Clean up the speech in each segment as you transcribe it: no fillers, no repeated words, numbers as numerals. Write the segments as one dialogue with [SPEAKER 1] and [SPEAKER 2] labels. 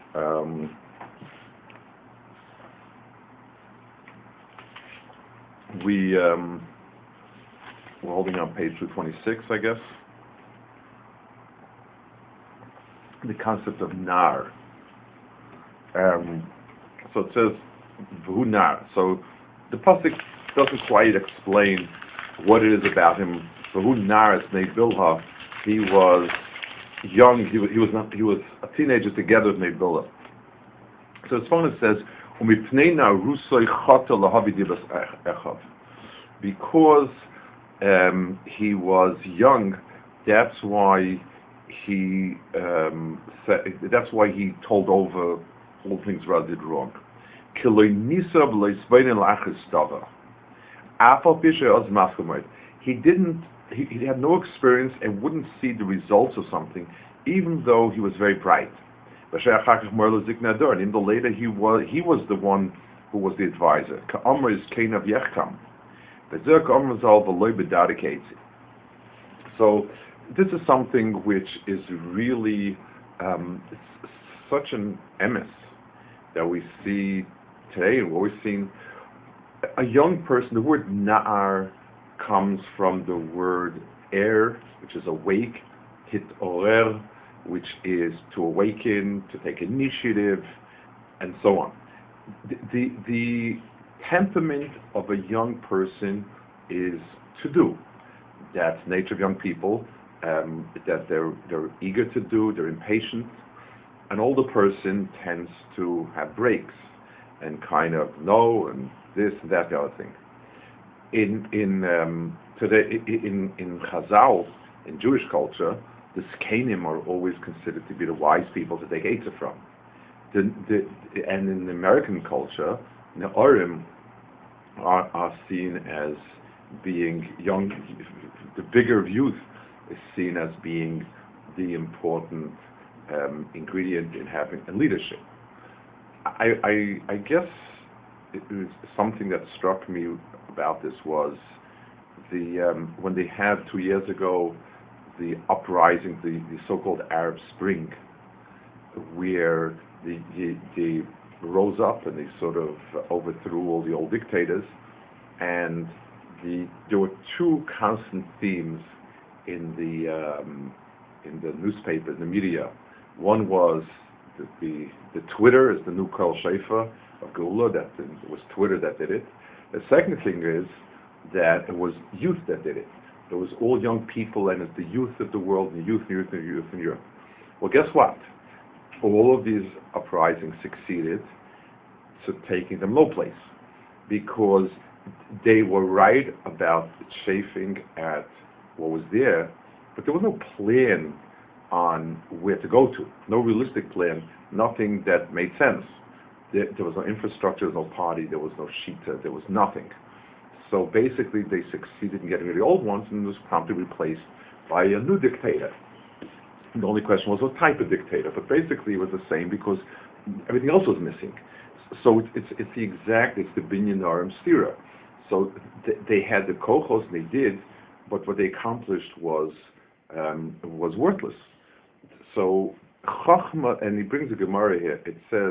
[SPEAKER 1] Um, we're holding on page 226, I guess. The concept of nar. So it says V'hu nar. So the pasuk doesn't quite explain what it is about him. V'hu nar as Nei Bilha. He was young. He was a teenager together with Nei Bilha. So his phone says Umipnei Narusoi Chata Lahavi Dibas Echav. Because he was young, that's why he told over all things Ra did wrong. He had no experience and wouldn't see the results of something, even though he was very bright. And in the later he was the one who was the advisor. So this is something which is really such an emes that we see today, and what we've seen. A young person, the word na'ar comes from the word er, which is awake, hit orer, which is to awaken, to take initiative, and so on. The temperament of a young person is to do. That's the nature of young people, that they're eager to do, they're impatient. An older person tends to have breaks and kind of know and this and that, the other thing. Today in Chazal, in Jewish culture, the Zkenim are always considered to be the wise people to take Eitzah from. And in American culture, Ne'orim are seen as being young. The bigger of youth is seen as being the important ingredient in having a leadership. I guess it was something that struck me about this was when they had 2 years ago the uprising, the so-called Arab Spring, where they rose up and they sort of overthrew all the old dictators, and there were two constant themes in the newspaper, in the media. One was the Twitter is the new Kol Shefa of Geula, that it was Twitter that did it. The second thing is that it was youth that did it. It was all young people, and it's the youth of the world, and youth in Europe. Well, guess what? All of these uprisings succeeded to taking them low place, because they were right about chafing at what was there, but there was no plan on where to go to, no realistic plan, nothing that made sense. There was no infrastructure, there was no party, there was no shita, there was nothing. So basically they succeeded in getting rid of the old ones, and was promptly replaced by a new dictator. And the only question was what type of dictator, but basically it was the same because everything else was missing. So it's the Binyan Aram Stira. So they had the kochos, and they did, but what they accomplished was worthless. So Chachma, and he brings a Gemara here, it says,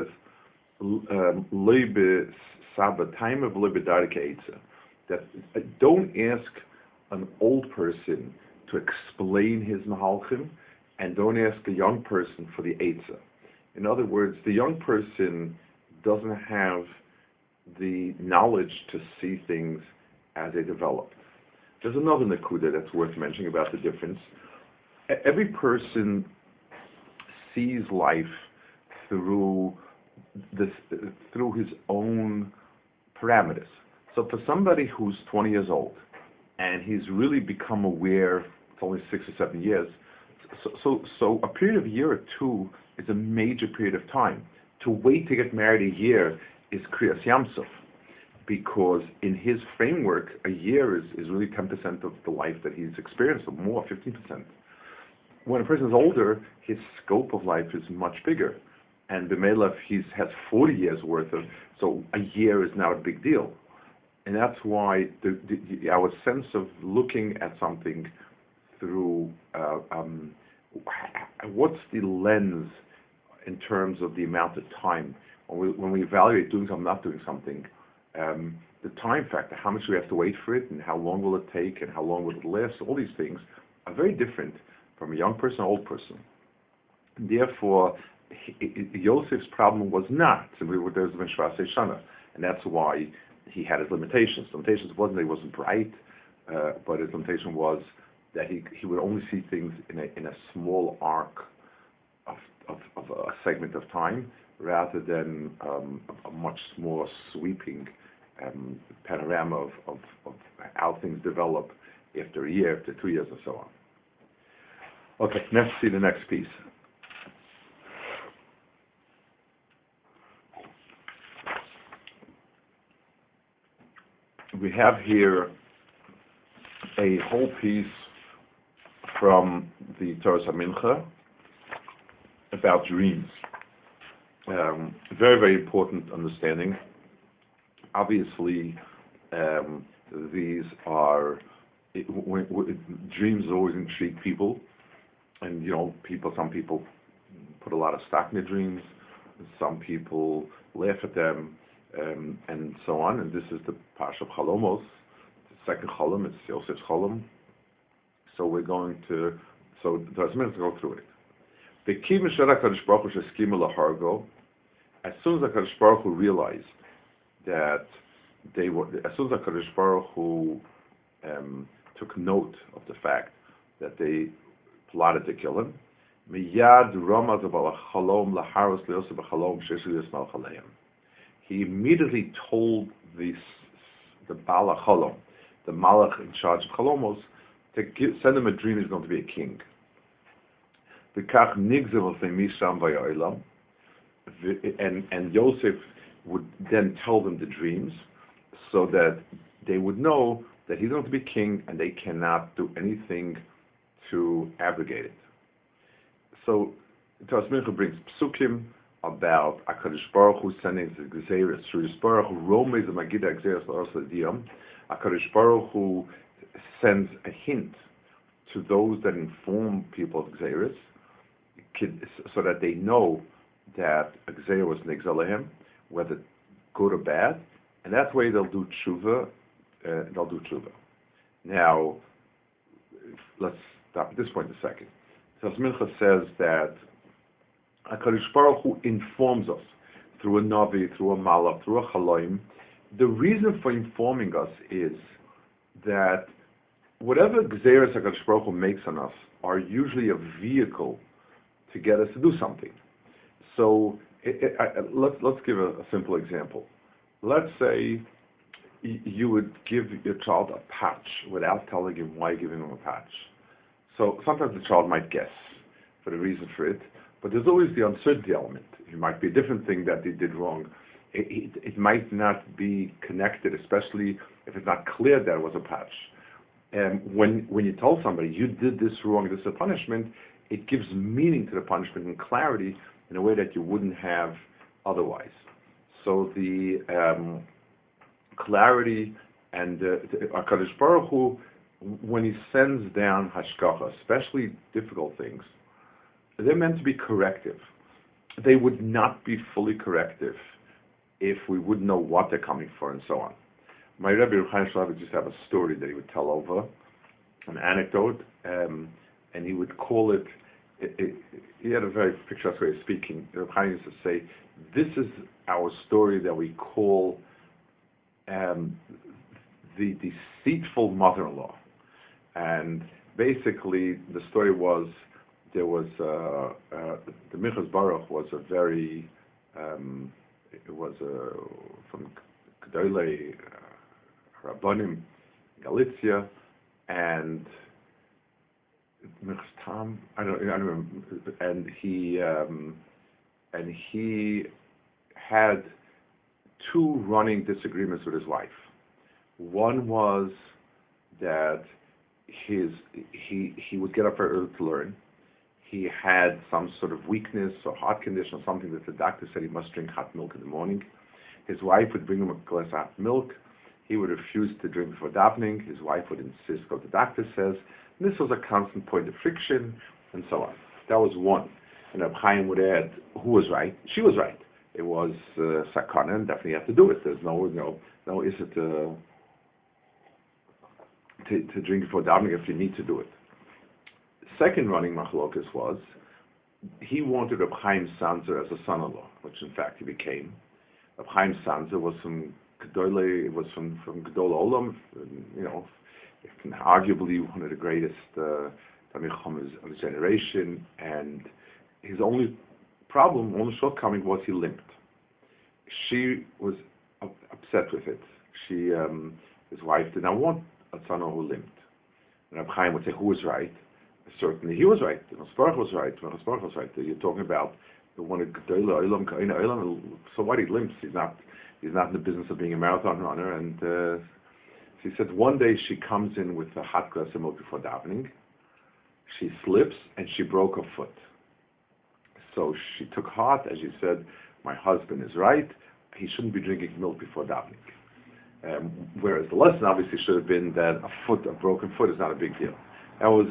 [SPEAKER 1] Leibe Saba, time of Leibe Darke Eitzah, that don't ask an old person to explain his Mahalchim, and don't ask a young person for the Eitzah. In other words, the young person doesn't have the knowledge to see things as they develop. There's another Nakuda that's worth mentioning about the difference. Every person sees life through his own parameters. So for somebody who's 20 years old and he's really become aware, it's only 6 or 7 years, so a period of a year or two is a major period of time. To wait to get married a year is Kriyas Yamsuf, because in his framework, a year is really 10% of the life that he's experienced, or more, 15%. When a person is older, his scope of life is much bigger. And B'melech, he has 40 years worth of, so a year is now a big deal. And that's why our sense of looking at something through, what's the lens in terms of the amount of time. When we evaluate doing something, not doing something, the time factor, how much we have to wait for it, and how long will it take, and how long will it last, all these things are very different from a young person, old person. And therefore, Yosef's problem was not simply what there's a Mishras Shana, and that's why he had his limitations. Limitations wasn't that he wasn't bright, but his limitation was that he would only see things in a small arc of a segment of time, rather than a much more sweeping panorama of how things develop after a year, after 2 years, and so on. Okay, let's see the next piece. We have here a whole piece from the Torah Mincha about dreams. Very, very important understanding. Obviously, these are dreams always intrigue people, and some people put a lot of stock in their dreams. Some people laugh at them, and so on. And this is the Parsha of Chalomos, the second Chalom. It's Yosef's Chalom. So we're going to. So there's minutes to go through it. As soon as HaKadosh Baruch Hu realized that as soon as HaKadosh Baruch Hu took note of the fact that they plotted to kill him, he immediately told the Bala Chalom, the Malach in charge of Chalomos, to send him a dream he's going to be a king. And Yosef would then tell them the dreams so that they would know that he's going to be king and they cannot do anything to abrogate it. So Torah Mincha brings psukim about HaKadosh Baruch Hu sending the Gzeirus through HaKadosh Baruch Hu Romei the Magida Gzeirus L'Orsa Diyam. HaKadosh Baruch Hu sends a hint to those that inform people of Gzeirus so that they know that a Gzeir was Nigzalehem, whether good or bad, and that way they'll do tshuva. Now, let's stop at this point a second. So Mincha says that HaKadosh Baruch Hu informs us through a Navi, through a Malach, through a Chaloim. The reason for informing us is that whatever Gzeirus HaKadosh Baruch Hu makes on us are usually a vehicle to get us to do something. So let's give a simple example. Let's say you would give your child a patch without telling him why you're giving him a patch. So sometimes the child might guess for the reason for it, but there's always the uncertainty element. It might be a different thing that they did wrong. It might not be connected, especially if it's not clear that it was a patch. And when you tell somebody you did this wrong, this is a punishment, it gives meaning to the punishment and clarity in a way that you wouldn't have otherwise. So the clarity and HaKadosh Baruch Hu, when he sends down hashgacha, especially difficult things, they're meant to be corrective. They would not be fully corrective if we wouldn't know what they're coming for and so on. My Rebbe Reb Chaim Shlomo would just have a story that he would tell over, an anecdote, and he would call it, he had a very picturesque way of speaking. Reb Chaim used to say, this is our story that we call the deceitful mother-in-law. And basically, the story was, there was, the Minchas Baruch was a very, it was from Gedolei Rabbanim, Galicia, and Minchas Tam, I don't remember, and he had two running disagreements with his wife. One was that he would get up very early to learn. He had some sort of weakness or heart condition or something that the doctor said he must drink hot milk in the morning. His wife would bring him a glass of hot milk. He would refuse to drink before davening. His wife would insist what the doctor says. And this was a constant point of friction, and so on. That was one. And Reb Chaim would add, who was right? She was right. It was sakana, and definitely you have to do it. There's no is it to drink before davening if you need to do it. Second running machlokas was he wanted Reb Chaim Sanzer as a son-in-law, which in fact he became. Reb Chaim Sanzer was from Gedolei, it was from Gedol Olam, arguably one of the greatest Talmid Chacham of his generation, and his only shortcoming was he limped. She was upset with it. His wife did not want a son-in-law who limped. And Reb Chaim would say, who was right? Certainly he was right. The Masparach was right. You're talking about the one of Gedolei Olam. So what, he limps? He's not in the business of being a marathon runner. And she said one day she comes in with a hot glass of milk before davening. She slips and she broke her foot. So she took heart, as you said, my husband is right. He shouldn't be drinking milk before davening. Whereas the lesson obviously should have been that a broken foot is not a big deal. That was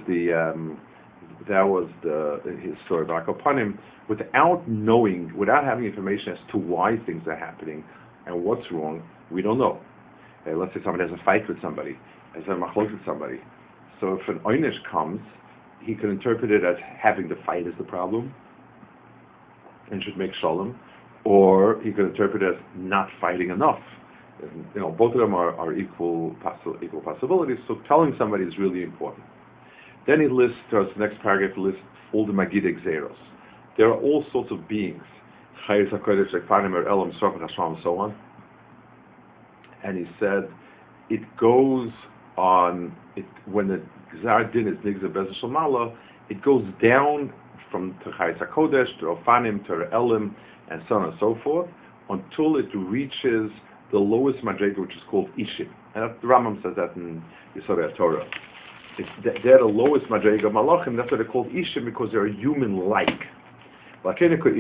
[SPEAKER 1] his story back upon him, without having information as to why things are happening and what's wrong. We don't know. Let's say somebody has a fight with somebody, has a machlok with somebody. So if an oynish comes, he can interpret it as having the fight is the problem and should make shalom, or he could interpret it as not fighting enough. Both of them are equal possibilities. So telling somebody is really important. Then he lists, the next paragraph lists all the Magid Xeros. There are all sorts of beings, Chayes HaKodesh, Ekfanim, Elam, Sokot, Hasham, and so on. And he said, it goes on, when the Gzar Din is Nigzah Bez Shalmala, it goes down from Chayes HaKodesh to Ofanim, to Elam, and so on and so forth, until it reaches the lowest Madrega, which is called Ishim. And the Rambam says that in Yesodei Torah. They're the lowest Madrega Malachim. That's why they're called Ishim, because they're human-like. So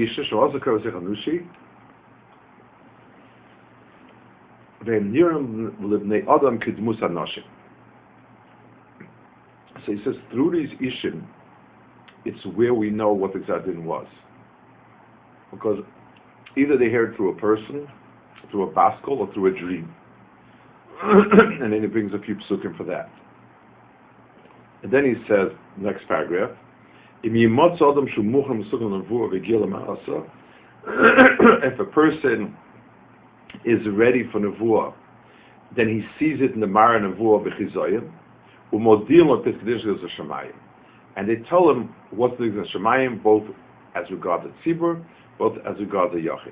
[SPEAKER 1] he says, through these Ishim, it's where we know what the Gzar Din was. Because either they hear it through a person, through a baskel, or through a dream. And then he brings a few psukim for that. And then he says, next paragraph, if a person is ready for nevuah, then he sees it in the Mara Nevuah b'chizoyim, and they tell him what's the Shemayim, both as regards the tzibur, both as regards the yachid.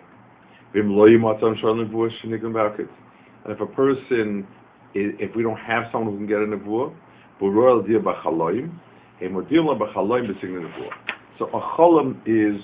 [SPEAKER 1] And if a person, if we don't have someone who can get a nevuah, so a cholam is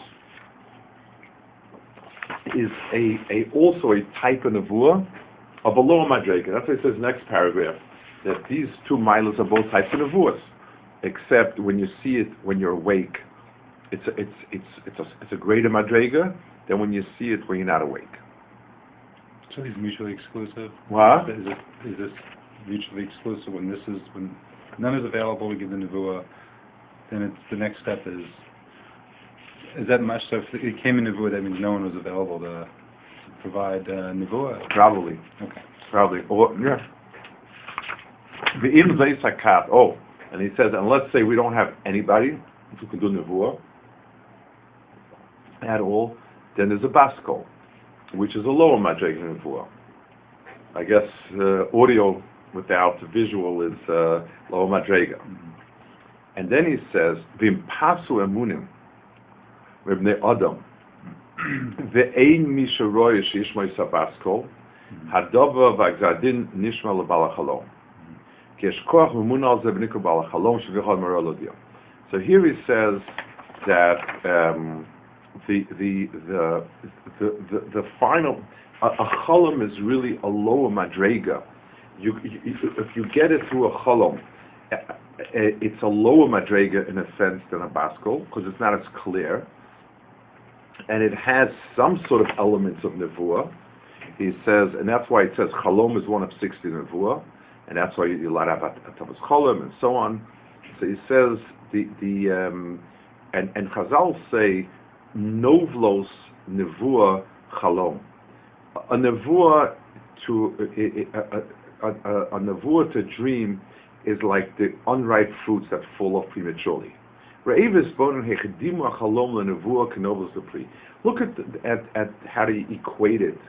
[SPEAKER 1] also a type of nevuah of a lower madrega. That's what it says next paragraph, that these two milas are both types of nevuahs, except when you see it when you're awake, it's a greater madrega than when you see it when you're not awake.
[SPEAKER 2] So these mutually exclusive?
[SPEAKER 1] What?
[SPEAKER 2] Is this mutually exclusive? When none is available, we give the nevuah. Then the next step is that much? So if it came in nevuah, that means no one was available to provide nevuah.
[SPEAKER 1] Probably.
[SPEAKER 2] Okay.
[SPEAKER 1] Probably. Or yeah. And he says, and let's say we don't have anybody who can do nevuah at all, then there's a baskol, which is a lower madrega nevuah. I guess audio without visual is lower madrega. Mm-hmm. And then he says, "V'impasu emunim v'bnei adam ve'ein mi sheroy sheishmoi sabaskol hadova v'agzar din nishma lebal hachalom ki yesh koach emunah al zeh b'nikol bal hachalom shevichol merol odio." So here he says that the final a chalom is really a lower madrega. If you get it through a chalom, it's a lower madrega in a sense than a baskol, because it's not as clear, and it has some sort of elements of nevuah. He says, and that's why it says chalom is one of 60 nevuah, and that's why you're allowed to have a tapas chalom and so on. So he says and Chazal say, Novlos Nevuah Chalom. A nevuah to dream is like the unripe fruits that fall off prematurely. Look at how they equate it,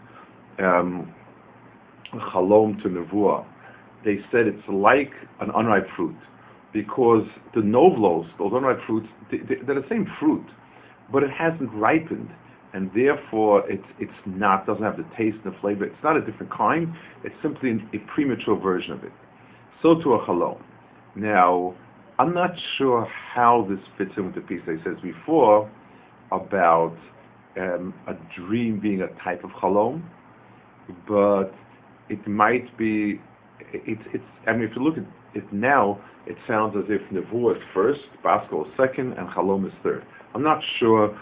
[SPEAKER 1] Chalom to nevuah. They said it's like an unripe fruit, because the novlos, those unripe fruits, they're the same fruit, but it hasn't ripened, and therefore it's not, doesn't have the taste and the flavor. It's not a different kind. It's simply a premature version of it. So to a chalom. Now, I'm not sure how this fits in with the piece I said before about a dream being a type of chalom, but it might be. It's. I mean, if you look at it now, it sounds as if nevuah is first, Baskel is second, and chalom is third. I'm not sure.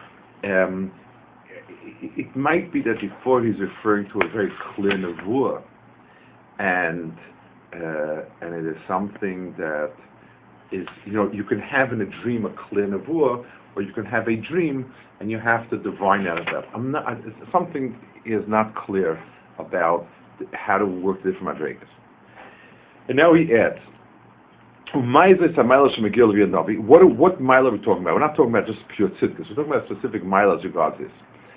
[SPEAKER 1] It might be that before he's referring to a very clear nevuah, and it is something that is, you can have in a dream a clear nevuah, or you can have a dream and you have to divine out of that. Something is not clear about how to work different madrigas. And now he adds, what mila are we talking about? We're not talking about just pure tzidkus. We're talking about specific mila as regards this.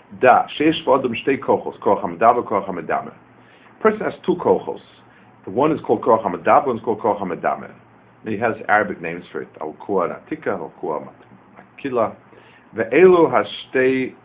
[SPEAKER 1] Person has two kochos. The one is called koach hamadaba, one is called koach hamadame. He has Arabic names for it. Al-Kuah Natika, Al-Kuah Makila. Ve'elu hashtei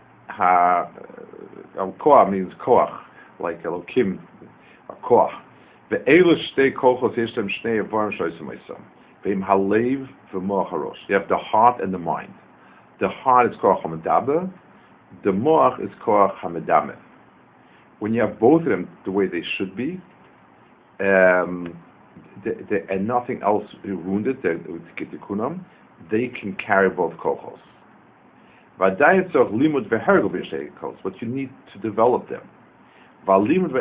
[SPEAKER 1] Al-Kuah means koach, like Elokim, a koach. Ve'elu shtei kochos yeshem shnei avarim shoysim oisam. Ve'im halev ve'moach harosh. You have the heart and the mind. The heart is koach hamadaba. The moach is koach hamadame. When you have both of them the way they should be, and nothing else wounded, they can carry both kochos. But you need to develop them. The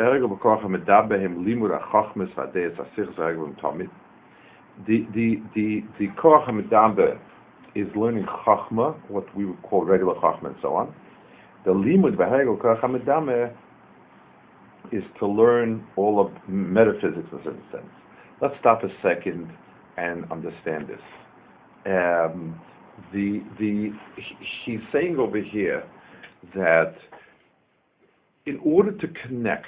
[SPEAKER 1] koach hamedabe is learning chachma, what we would call regular chachma and so on. The limud v'hergel koach hamedabe is to learn all of metaphysics in a certain sense. Let's stop a second and understand this. He's saying over here that in order to connect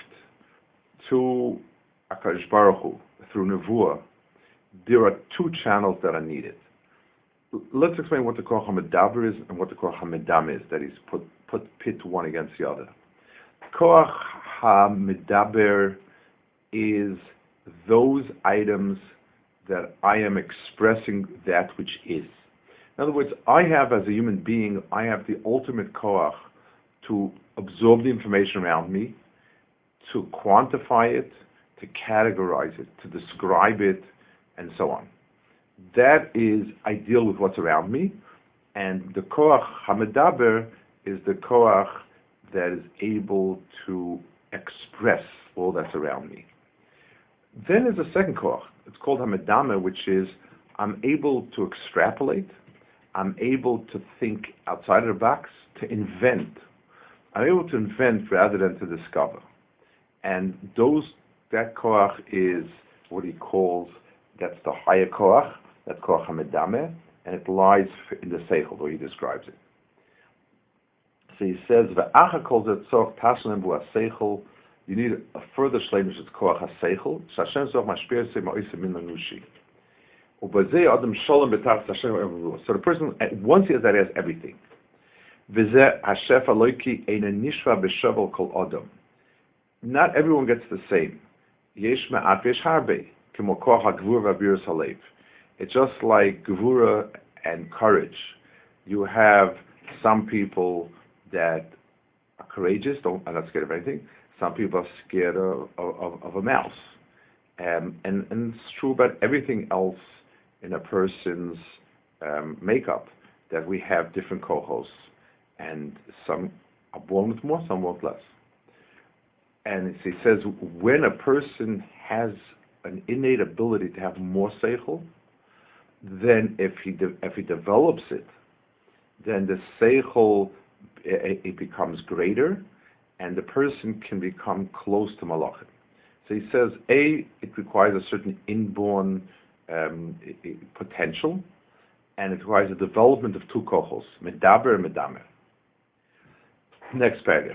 [SPEAKER 1] to HaKadosh Baruch Hu through nevuah, there are two channels that are needed. Let's explain what the koach hamedaber is and what the koach hamedam is, that he's pit one against the other. Koach hamedaber is those items that I am expressing that which is. In other words, I have, as a human being, I have the ultimate koach to absorb the information around me, to quantify it, to categorize it, to describe it, and so on. That is, I deal with what's around me, and the koach hamedaber is the koach that is able to express all that's around me. Then there's a second koach. It's called hamedame, which is I'm able to extrapolate. I'm able to think outside of the box, to invent. I'm able to invent rather than to discover. And that koach is what he calls, that's the higher koach, that koach hamedame, and it lies in the seichel, where he describes it. So he says, "Ve'acha kol zeh tzorch tashlem bu ha-seichel." You need a further shleimus, it's koach ha-seichel. Shashem tzorch mashpir se ma'osim min lanushi. Ubazei adam sholem betach Hashem erevu. So the person, once he has that, he has everything. V'zeh hashef aloiki eina nishva b'shovel kol adam. Not everyone gets the same. Yesh me'at v'yesh harbe, k'mo koach ha-gvura v'abiras halev. It's just like gvura and courage. You have some people that are courageous, are not scared of anything. Some people are scared of a mouse. And it's true about everything else in a person's makeup, that we have different kohos. And some are born with more, some with less. And he says, when a person has an innate ability to have more seichel, then if he develops it, then the seichel it becomes greater, and the person can become close to malachim. So he says, it requires a certain inborn potential, and it requires a development of two kochos, medaber and medamer. Next paragraph.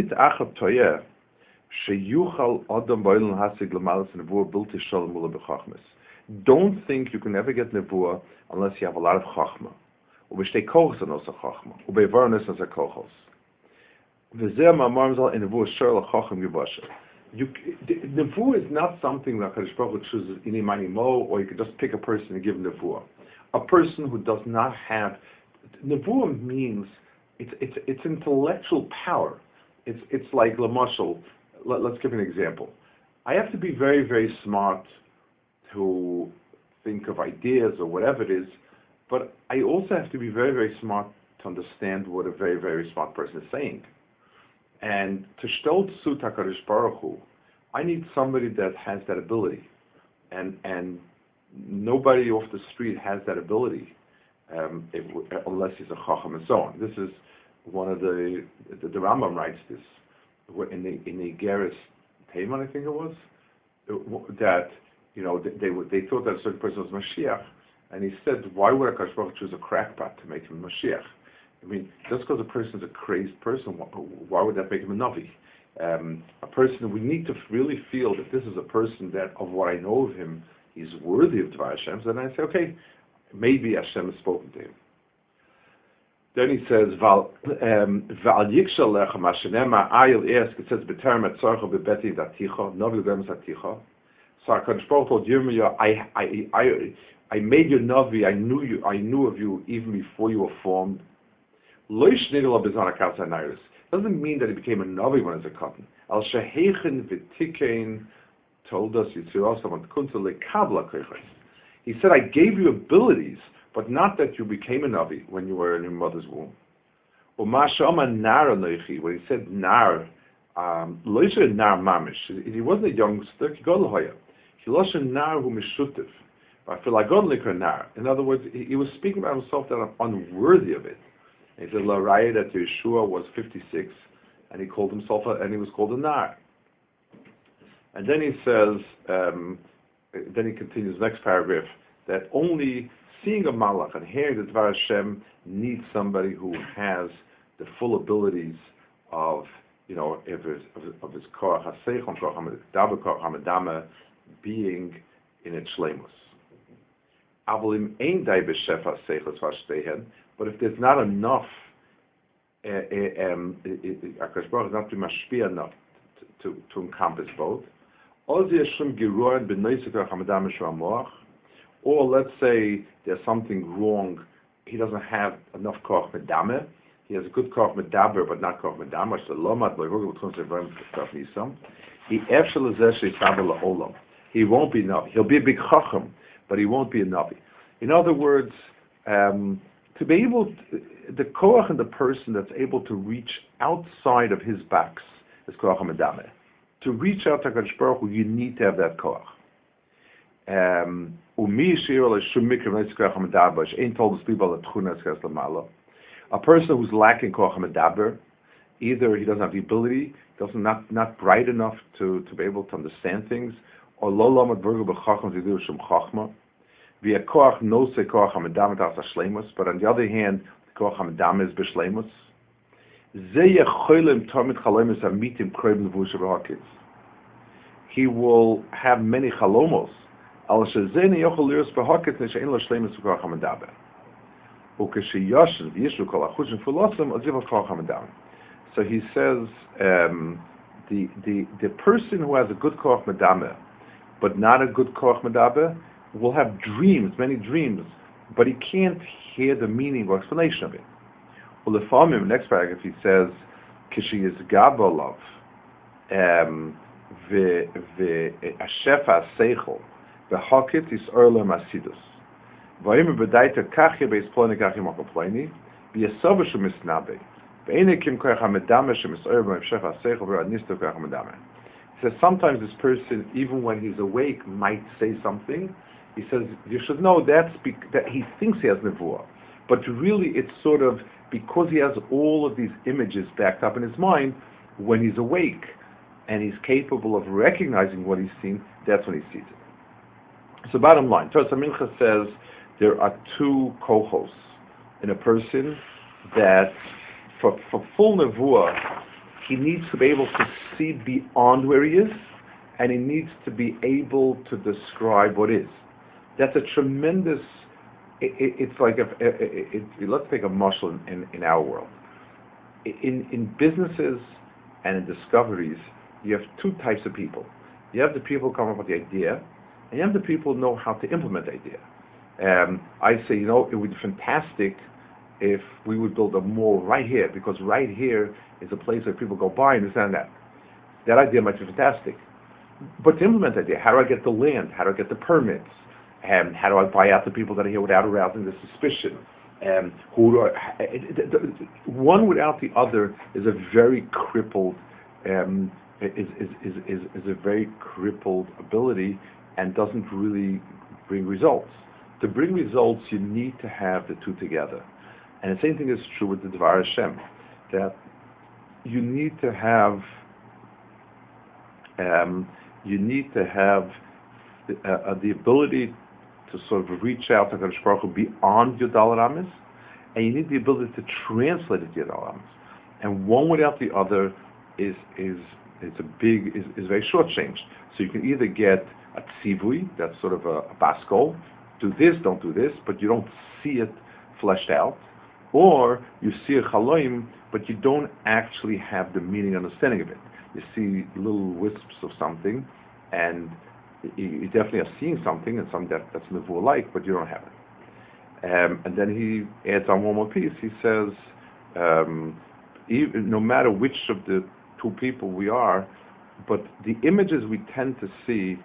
[SPEAKER 1] Don't think you can ever get nevuah unless you have a lot of chachma. Ubestei kochos and also chachma. Ubeivarnes as a kochos. V'zeh ma'amar zal in nevuah shor l'chacham yivasher. Nevuah is not something that Kadosh Baruch Hu chooses in imani mo, or you could just pick a person and give nevuah. A person who does not have nevuah means it's intellectual power. It's like lamashal. Let's give an example. I have to be very, very smart to think of ideas or whatever it is, but I also have to be very, very smart to understand what a very, very smart person is saying. And to stolz zu HaKadosh Baruch Hu, I need somebody that has that ability, and nobody off the street has that ability, unless he's a chacham and so on. This is one of the Rambam writes this in the Geras Teiman, I think it was, that they thought that a certain person was Mashiach, and he said, why would HaKadosh Baruch Hu choose a crackpot to make him Mashiach? I mean, just because a person is a crazed person, why would that make him a Navi? A person, we need to really feel that this is a person that, of what I know of him, he's worthy of Dvar Hashem. So then I say, okay, maybe Hashem has spoken to him. Then he says, Val Yikshal Lechem Hashanema Ayil Esk, it says, B'terem et Tzorcha B'beti Daticha, Navi L'Gem Zaticha. So HaKadosh Baruch Hu told Yirmiyah, I made you Navi, I knew of you even before you were formed. Doesn't mean that he became a Navi when he was a cotton. Al Shehechen V'tikein told us, he said, I gave you abilities, but not that you became a Navi when you were in your mother's womb. When he said Nar, Nar Mamish, he wasn't a youngster, he lost a Nar who Mishutif. In other words, he was speaking about himself that I'm unworthy of it. He said, La Raya, that Yeshua was 56, and he called himself, and he was called a Nar. And then he says, then he continues, next paragraph, that only seeing a Malach and hearing the Dvar Hashem needs somebody who has the full abilities of, of his Korach HaSeichon, Korach HaMedama, being in its shleimus. But if there's not enough, HaKadosh Baruch Hu is not to mashpia enough to encompass both. Or let's say there's something wrong. He doesn't have enough koach medame. He has a good koach medaber, but not koach medame. He won't be navi. He'll be a big chacham, but he won't be a navi. In other words, to be able, the koach and the person that's able to reach outside of his box is koach medame. To reach out to HaKadosh Baruch Hu, you need to have that koach. A person who's lacking koach medaber, either he doesn't have the ability, not bright enough to be able to understand things, or lo lamed burger b'chacham zidur shem chachma. Via koach no se koach hamedam tas shleimus, but on the other hand, koach hamedam is b'shleimus. He will have many chalomos. So he says, the person who has a good koach medame, but not a good koach medaber, will have dreams, many dreams, but he can't hear the meaning or explanation of it. Well, the farmer, next paragraph, he says, "Kishi is gabolov, v'ashefa seichel, v'hakit is orla masidus. V'ayim b'daita kachya beis ploni kachya makopleini, v'yasova shemisnabe, v'enekim koach hamedame shemisor v'ashefa seichel v'adnisto koach hamedame." He says sometimes this person, even when he's awake, might say something. He says you should know that he thinks he has nevuah. But really, it's sort of because he has all of these images backed up in his mind. When he's awake and he's capable of recognizing what he's seen, that's when he sees it. So, bottom line, Toras HaMincha says there are two kohos in a person that, for full nevuah, he needs to be able to see beyond where he is, and he needs to be able to describe what is. That's a tremendous. It's like let's take a muscle in our world. In businesses and in discoveries, you have two types of people. You have the people who come up with the idea, and you have the people who know how to implement the idea. I say, it would be fantastic if we would build a mall right here, because right here is a place where people go by and this and that. That idea might be fantastic. But to implement the idea, how do I get the land? How do I get the permits? How do I buy out the people that are here without arousing the suspicion? One without the other is a very crippled is a very crippled ability and doesn't really bring results. To bring results, you need to have the two together. And the same thing is true with the Dvar Hashem, that you need to have the ability to sort of reach out to HaKadosh Baruch Hu beyond your Daled Amos, and you need the ability to translate it to your Daled Amos. And one without the other is very shortchanged. So you can either get a tzivui, that's sort of a baskol, do this, don't do this, but you don't see it fleshed out, or you see a chaloim, but you don't actually have the meaning and understanding of it. You see little wisps of something, and you definitely are seeing something, and something that's nevuah-like, but you don't have it. And then he adds on one more piece. He says, no matter which of the two people we are, but the images we tend to see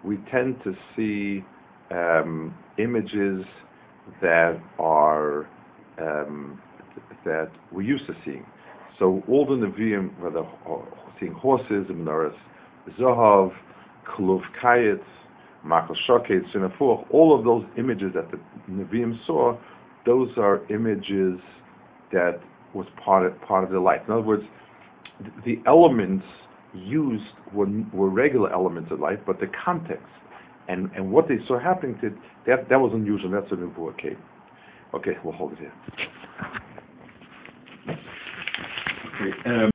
[SPEAKER 1] images that are that we're used to seeing. So all the Nevi'im, whether seeing horses, menorahs, Zohav, Kluv Kayetz, Makal Shoketz, Sinafuch, all of those images that the Nevi'im saw, those are images that was part of their life. In other words, the elements used were regular elements of life, but the context and what they saw happening to that was unusual. That's when the Nevuah came. Okay, we'll hold it here. Okay.